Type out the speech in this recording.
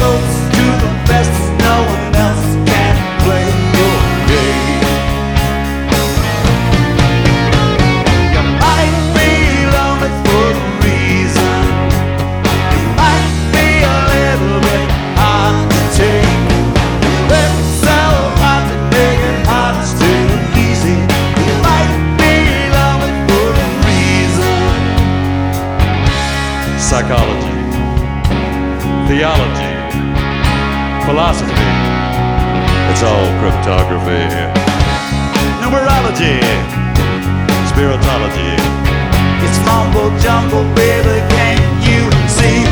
close to the best, no one else can play your game. You might be lonely for a reason. You might be a little bit hard to take. It's so hard to make it hard to stay easy. You might be lonely for a reason. Psychology, theology, philosophy, it's all cryptography. Numerology, spiritology, it's mumbo jumbo, baby, can't you see?